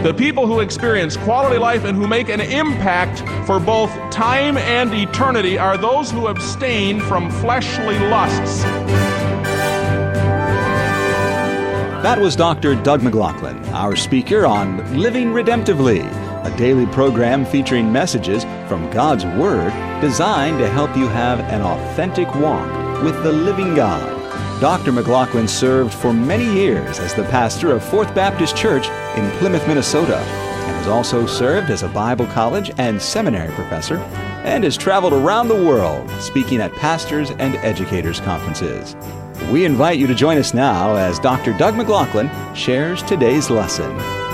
The people who experience quality life and who make an impact for both time and eternity are those who abstain from fleshly lusts. That was Dr. Doug McLaughlin, our speaker on Living Redemptively, a daily program featuring messages from God's Word designed to help you have an authentic walk with the living God. Dr. McLaughlin served for many years as the pastor of Fourth Baptist Church in Plymouth, Minnesota, and has also served as a Bible college and seminary professor, and has traveled around the world speaking at pastors' and educators' conferences. We invite you to join us now as Dr. Doug McLaughlin shares today's lesson.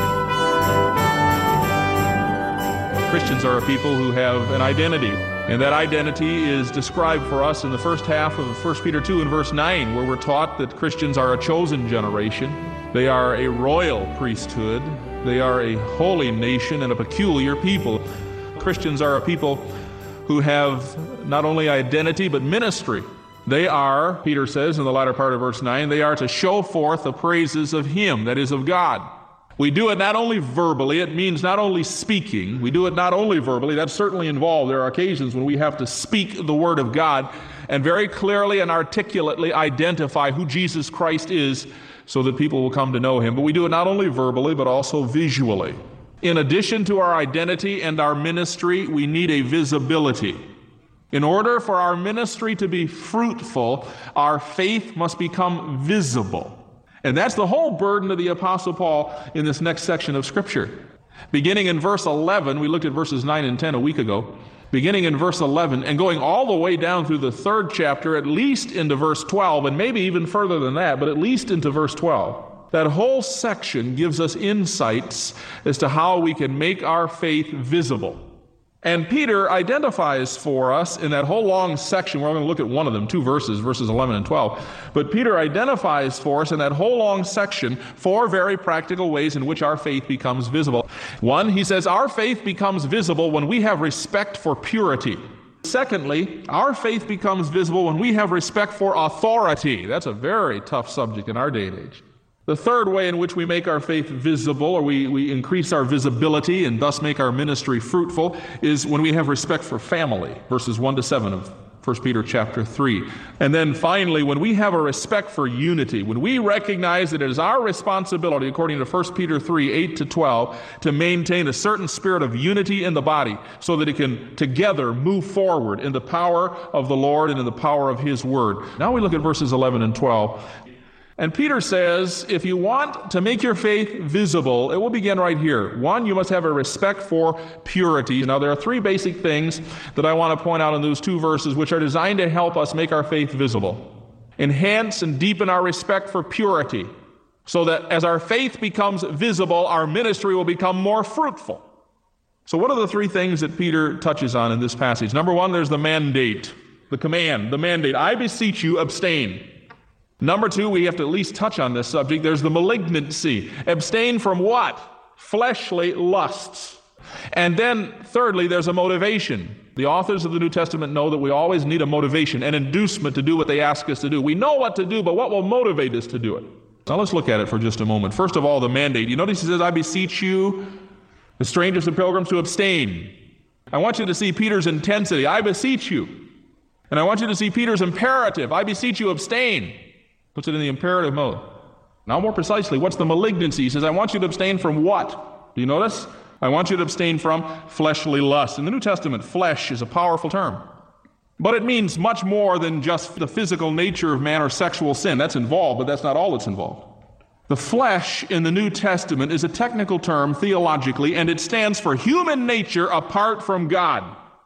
Christians are a people who have an identity, and that identity is described for us in the first half of 1 Peter 2 and verse 9, where we're taught that Christians are a chosen generation. They are a royal priesthood. They are a holy nation and a peculiar people. Christians are a people who have not only identity but ministry. They are, Peter says in the latter part of verse 9, they are to show forth the praises of Him, that is, of God. We do it not only verbally, it means not only speaking. We do it not only verbally, that's certainly involved. There are occasions when we have to speak the Word of God and very clearly and articulately identify who Jesus Christ is so that people will come to know Him. But we do it not only verbally, but also visually. In addition to our identity and our ministry, we need a visibility. In order for our ministry to be fruitful, our faith must become visible. And that's the whole burden of the Apostle Paul in this next section of Scripture. Beginning in verse 11, we looked at verses 9 and 10 a week ago. Beginning in verse 11 and going all the way down through the third chapter, at least into verse 12, and maybe even further than that, but at least into verse 12. That whole section gives us insights as to how we can make our faith visible. And Peter identifies for us in that whole long section, we're going to look at one of them, two verses, verses 11 and 12. But Peter identifies for us in that whole long section 4 very practical ways in which our faith becomes visible. One, he says, our faith becomes visible when we have respect for purity. Secondly, our faith becomes visible when we have respect for authority. That's a very tough subject in our day and age. The third way in which we make our faith visible, or we increase our visibility and thus make our ministry fruitful, is when we have respect for family, verses 1 to 7 of 1 Peter chapter 3. And then finally, when we have a respect for unity, when we recognize that it is our responsibility, according to 1 Peter 3, 8 to 12, to maintain a certain spirit of unity in the body so that it can together move forward in the power of the Lord and in the power of His Word. Now we look at verses 11 and 12. And Peter says, if you want to make your faith visible, it will begin right here. One, you must have a respect for purity. Now, there are 3 basic things that I want to point out in those 2 verses, which are designed to help us make our faith visible. Enhance and deepen our respect for purity, so that as our faith becomes visible, our ministry will become more fruitful. So what are the 3 things that Peter touches on in this passage? Number 1, there's the mandate, the command, the mandate. I beseech you, abstain. Number 2, we have to at least touch on this subject. There's the malignancy. Abstain from what? Fleshly lusts. And then, thirdly, there's a motivation. The authors of the New Testament know that we always need a motivation, an inducement to do what they ask us to do. We know what to do, but what will motivate us to do it? Now let's look at it for just a moment. First of all, the mandate. You notice he says, I beseech you, the strangers and pilgrims, to abstain. I want you to see Peter's intensity. I beseech you. And I want you to see Peter's imperative. I beseech you, abstain. Puts it in the imperative mode. Now more precisely, what's the malignancy? He says, I want you to abstain from what? Do you notice? I want you to abstain from fleshly lust. In the New Testament, flesh is a powerful term. But it means much more than just the physical nature of man or sexual sin. That's involved, but that's not all that's involved. The flesh in the New Testament is a technical term theologically, and it stands for human nature apart from God.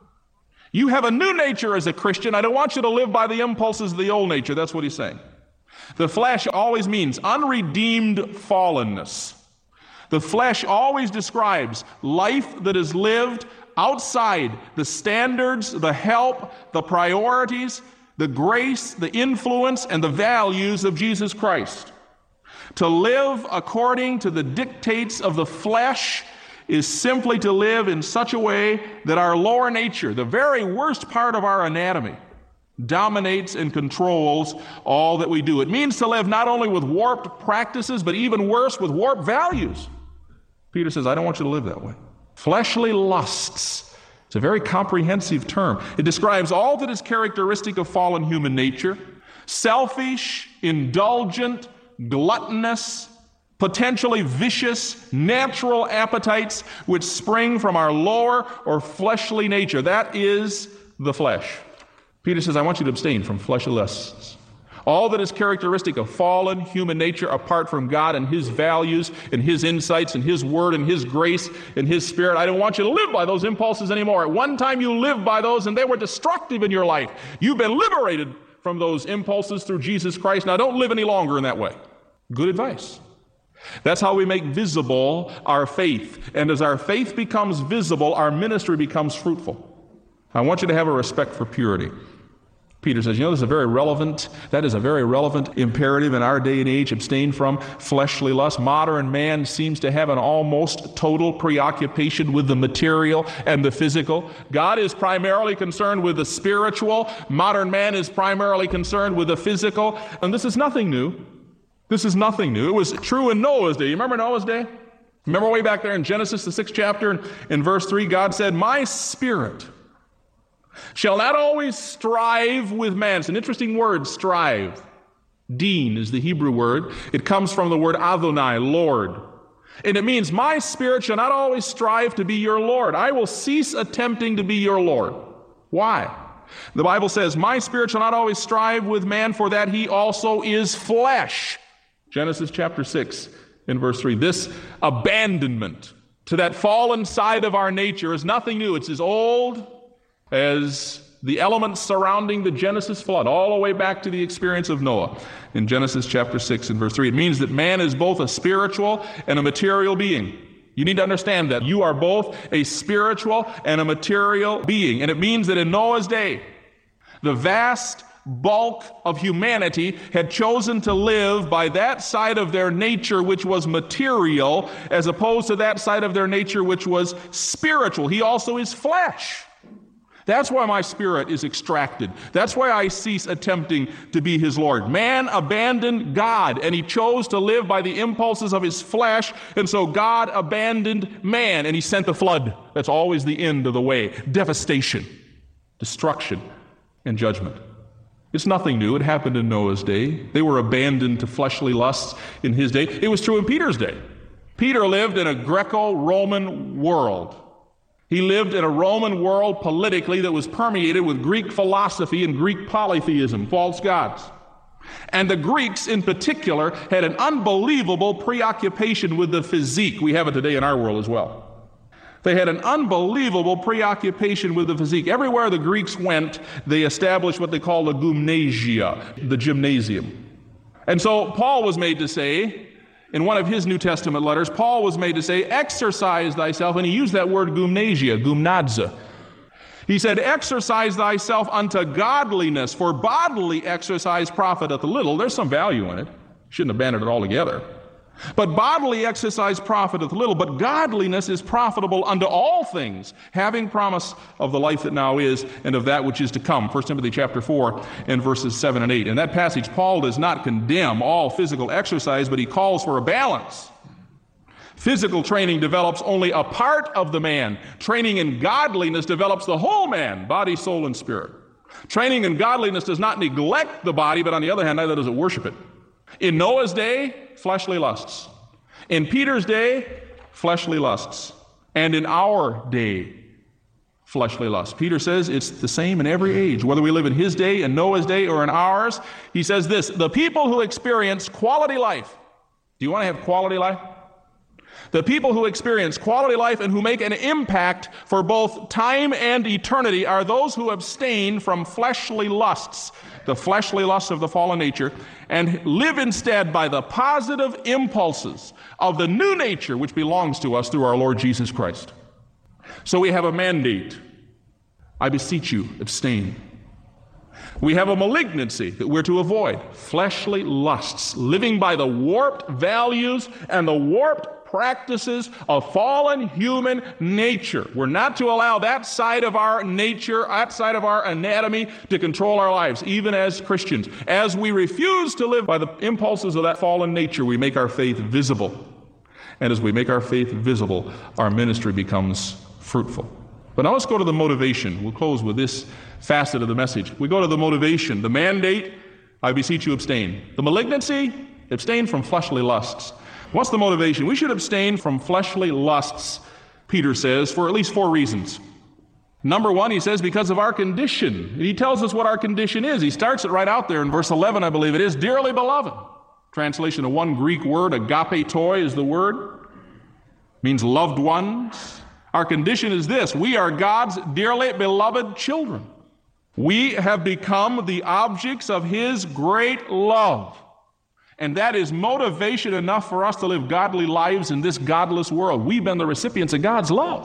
You have a new nature as a Christian. I don't want you to live by the impulses of the old nature. That's what he's saying. The flesh always means unredeemed fallenness. The flesh always describes life that is lived outside the standards, the help, the priorities, the grace, the influence, and the values of Jesus Christ. To live according to the dictates of the flesh is simply to live in such a way that our lower nature, the very worst part of our anatomy, dominates and controls all that we do. It means to live not only with warped practices, but even worse, with warped values. Peter says, I don't want you to live that way. Fleshly lusts. It's a very comprehensive term. It describes all that is characteristic of fallen human nature: selfish, indulgent, gluttonous, potentially vicious, natural appetites which spring from our lower or fleshly nature. That is the flesh. Peter says, I want you to abstain from fleshly lusts. All that is characteristic of fallen human nature apart from God and His values and His insights and His Word and His grace and His Spirit. I don't want you to live by those impulses anymore. At one time you lived by those and they were destructive in your life. You've been liberated from those impulses through Jesus Christ. Now don't live any longer in that way. Good advice. That's how we make visible our faith. And as our faith becomes visible, our ministry becomes fruitful. I want you to have a respect for purity. Peter says, that is a very relevant imperative in our day and age. Abstain from fleshly lust. Modern man seems to have an almost total preoccupation with the material and the physical. God is primarily concerned with the spiritual. Modern man is primarily concerned with the physical. And this is nothing new. This is nothing new. It was true in Noah's day. You remember Noah's day? Remember way back there in Genesis, the 6th chapter, in verse 3, God said, my spirit shall not always strive with man. It's an interesting word, strive. Din is the Hebrew word. It comes from the word Adonai, Lord. And it means, my spirit shall not always strive to be your Lord. I will cease attempting to be your Lord. Why? The Bible says, my spirit shall not always strive with man, for that he also is flesh. Genesis chapter 6 in verse 3. This abandonment to that fallen side of our nature is nothing new. It's as old as the elements surrounding the Genesis flood, all the way back to the experience of Noah in Genesis chapter 6 and verse 3. It means that man is both a spiritual and a material being. You need to understand that. You are both a spiritual and a material being. And it means that in Noah's day, the vast bulk of humanity had chosen to live by that side of their nature which was material, as opposed to that side of their nature which was spiritual. He also is flesh. That's why my spirit is extracted. That's why I cease attempting to be his Lord. Man abandoned God, and he chose to live by the impulses of his flesh, and so God abandoned man, and he sent the flood. That's always the end of the way. Devastation, destruction, and judgment. It's nothing new. It happened in Noah's day. They were abandoned to fleshly lusts in his day. It was true in Peter's day. Peter lived in a Greco-Roman world. He lived in a Roman world politically that was permeated with Greek philosophy and Greek polytheism, false gods. And the Greeks in particular had an unbelievable preoccupation with the physique. We have it today in our world as well. They had an unbelievable preoccupation with the physique. Everywhere the Greeks went, they established what they call the gymnasia, the gymnasium. And so Paul was made to say, in one of his New Testament letters, Paul was made to say, exercise thyself, and he used that word gymnasia, gymnadza. He said, exercise thyself unto godliness, for bodily exercise profiteth little. There's some value in it. Shouldn't abandon it altogether. But bodily exercise profiteth little, but godliness is profitable unto all things, having promise of the life that now is and of that which is to come. 1 Timothy chapter 4 and verses 7 and 8. In that passage, Paul does not condemn all physical exercise, but he calls for a balance. Physical training develops only a part of the man. Training in godliness develops the whole man, body, soul, and spirit. Training in godliness does not neglect the body, but on the other hand, neither does it worship it. In Noah's day, fleshly lusts. In Peter's day, fleshly lusts. And in our day, fleshly lusts. Peter says it's the same in every age, whether we live in his day, in Noah's day, or in ours. He says this, the people who experience quality life. Do you want to have quality life? The people who experience quality life and who make an impact for both time and eternity are those who abstain from fleshly lusts, the fleshly lusts of the fallen nature, and live instead by the positive impulses of the new nature which belongs to us through our Lord Jesus Christ. So we have a mandate. I beseech you, abstain. We have a malignancy that we're to avoid, fleshly lusts, living by the warped values and the warped practices of fallen human nature. We're not to allow that side of our nature, that side of our anatomy to control our lives, even as Christians. As we refuse to live by the impulses of that fallen nature, we make our faith visible. And as we make our faith visible, our ministry becomes fruitful. But now let's go to the motivation. We'll close with this facet of the message. We go to the motivation. The mandate, I beseech you, abstain. The malignancy, abstain from fleshly lusts. What's the motivation? We should abstain from fleshly lusts, Peter says, for at least 4 reasons. Number 1, he says, because of our condition. He tells us what our condition is. He starts it right out there in verse 11, I believe it is. Dearly beloved. Translation of one Greek word, agapetoi is the word. Means loved ones. Our condition is this: we are God's dearly beloved children. We have become the objects of His great love. And that is motivation enough for us to live godly lives in this godless world. We've been the recipients of God's love.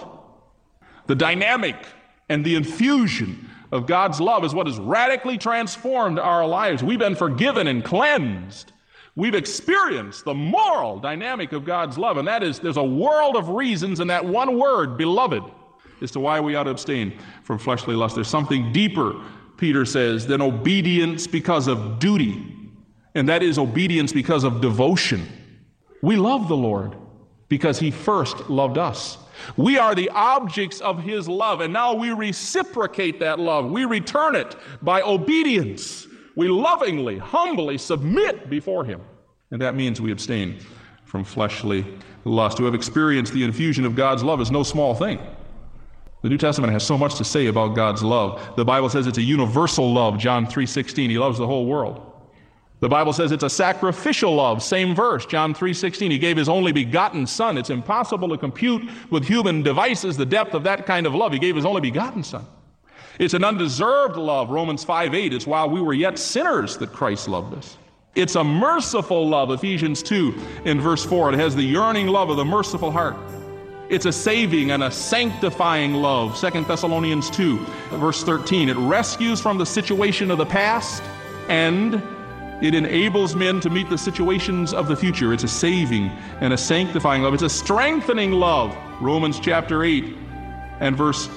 The dynamic and the infusion of God's love is what has radically transformed our lives. We've been forgiven and cleansed. We've experienced the moral dynamic of God's love, and that is, there's a world of reasons in that one word, beloved, as to why we ought to abstain from fleshly lust. There's something deeper, Peter says, than obedience because of duty, and that is obedience because of devotion. We love the Lord because He first loved us. We are the objects of His love, and now we reciprocate that love. We return it by obedience. We lovingly, humbly submit before Him. And that means we abstain from fleshly lust. To have experienced the infusion of God's love is no small thing. The New Testament has so much to say about God's love. The Bible says it's a universal love, John 3:16. He loves the whole world. The Bible says it's a sacrificial love, same verse, John 3:16. He gave His only begotten Son. It's impossible to compute with human devices the depth of that kind of love. He gave His only begotten Son. It's an undeserved love, Romans 5:8. It's while we were yet sinners that Christ loved us. It's a merciful love, Ephesians 2 in verse 4. It has the yearning love of the merciful heart. It's a saving and a sanctifying love, 2 Thessalonians 2 verse 13. It rescues from the situation of the past, and it enables men to meet the situations of the future. It's a saving and a sanctifying love. It's a strengthening love, Romans chapter 8 and verse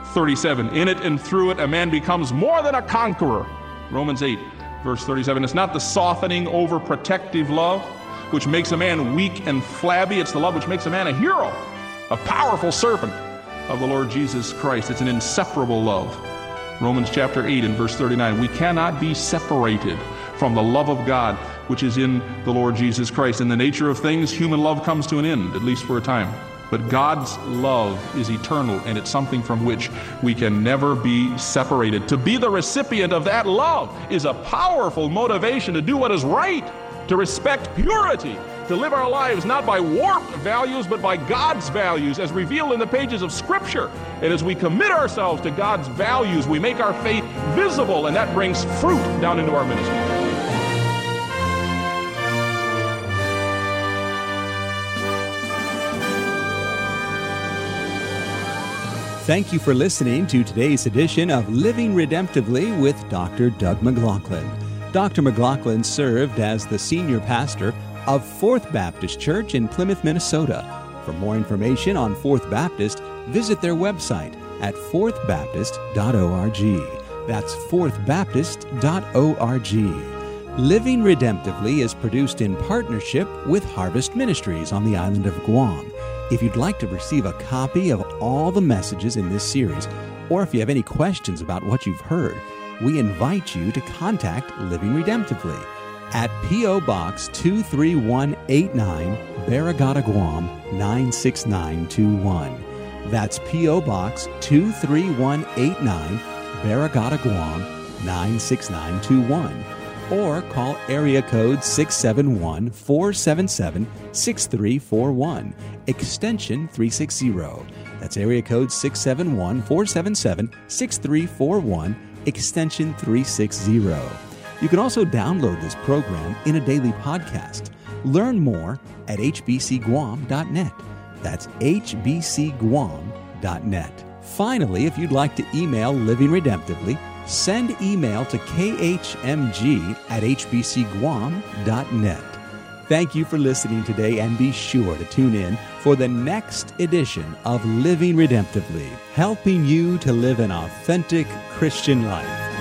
37. In it and through it, a man becomes more than a conqueror. Romans 8, verse 37. It's not the softening, overprotective love which makes a man weak and flabby. It's the love which makes a man a hero, a powerful servant of the Lord Jesus Christ. It's an inseparable love. Romans chapter 8 and verse 39. We cannot be separated from the love of God which is in the Lord Jesus Christ. In the nature of things, human love comes to an end, at least for a time. But God's love is eternal, and it's something from which we can never be separated. To be the recipient of that love is a powerful motivation to do what is right, to respect purity, to live our lives not by warped values, but by God's values as revealed in the pages of Scripture. And as we commit ourselves to God's values, we make our faith visible, and that brings fruit down into our ministry. Thank you for listening to today's edition of Living Redemptively with Dr. Doug McLaughlin. Dr. McLaughlin served as the senior pastor of Fourth Baptist Church in Plymouth, Minnesota. For more information on Fourth Baptist, visit their website at fourthbaptist.org. That's fourthbaptist.org. Living Redemptively is produced in partnership with Harvest Ministries on the island of Guam. If you'd like to receive a copy of all the messages in this series, or if you have any questions about what you've heard, we invite you to contact Living Redemptively at P.O. Box 23189, Barragata, Guam 96921. That's P.O. Box 23189, Barragata, Guam 96921. Or call area code 671-477-6341, extension 360. That's area code 671-477-6341, extension 360. You can also download this program in a daily podcast. Learn more at hbcguam.net. That's hbcguam.net. Finally, if you'd like to email Living Redemptively, send email to khmg@hbcguam.net. Thank you for listening today, and be sure to tune in for the next edition of Living Redemptively, helping you to live an authentic Christian life.